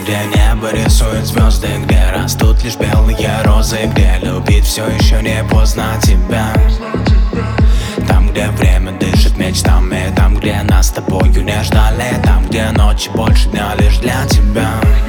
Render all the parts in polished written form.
где небо рисует звезды, где растут лишь белые розы, где любить все еще не поздно тебя. Там, где время дышит мечтами, там, где нас с тобою не ждали, там, где ночи больше дня лишь для тебя.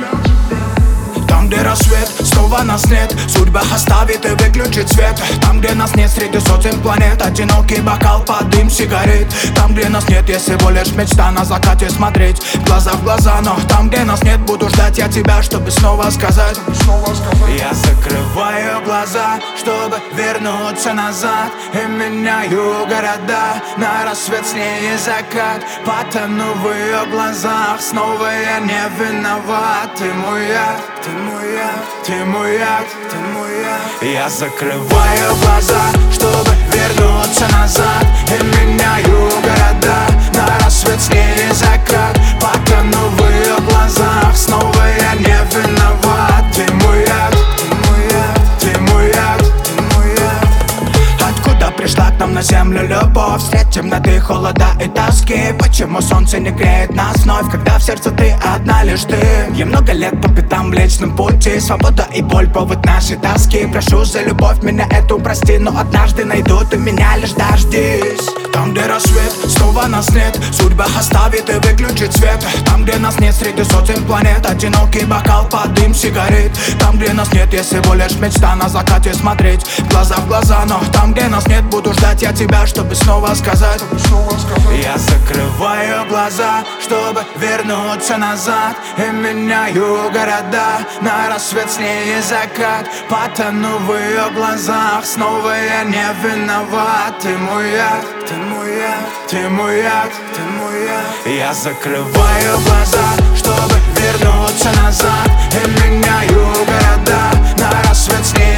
Там, где рассвет, снова нас нет, судьба оставит и выключит свет. Там, где нас нет среди сотен планет, одинокий бокал под дым сигарет. Там, где нас нет, есть всего лишь мечта на закате смотреть глаза в глаза. Но там, где нас нет, буду ждать я тебя, чтобы снова сказать. Я закрываю глаза, чтобы вернуться назад, и меняю города на рассвет, с ней и закат. Потону в ее глазах, снова я не виноват. Ты мой яд, ты мой яд, ты мой яд, ты мой яд. Я закрываю глаза, чтобы вернуться назад, и меняю города на рассвет, с ней и закат. Потону в ее глазах, снова я не виноват. Ты мой яд, ты мой яд, ты мой яд, ты мой яд. Откуда пришла к нам на землю любовь средь темноты, холода и тоски? Почему солнце не греет нас вновь, когда в сердце ты одна лишь ты? Я много лет по пятам в личном пути, свобода и боль повод нашей тоски. Прошу за любовь меня эту прости, но однажды найду, ты меня лишь дождись. Там, где рассвет, снова нас нет, судьба оставит и выключит свет. Там, где нас нет среди сотен планет, одинокий бокал под дым сигарет. Там, где нас нет, есть всего лишь мечта на закате смотреть глаза в глаза. Но там, где нас нет, буду ждать я тебя, чтобы снова сказать. Я закрываю глаза, чтобы вернуться назад, и меняю города на рассвет, с ней и закат. Потону в ее глазах, снова я не виноват. Ты мой яд, ты мой яд, ты мой яд, ты мой яд. Я закрываю глаза, чтобы вернуться назад, и меняю города на рассвет, с ней